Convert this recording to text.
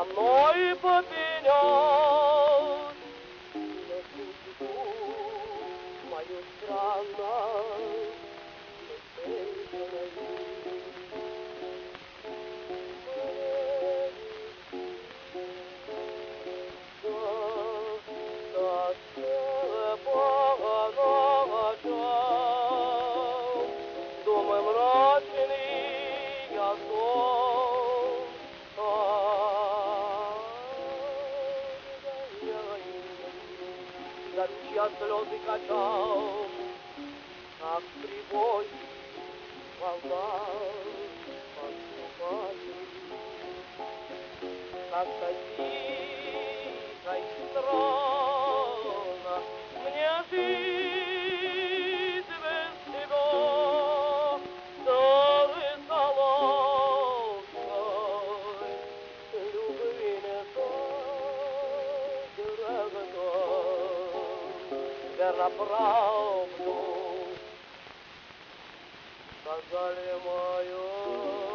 со мной поклянешь на судьбу мою странную, думай, мрачный я сон, за ручья слезы качал, как прибой волна подступает, как-то тихо и странно мне жить без тебя, дары солодкой, любви не дорогой, верно правду сказали мою.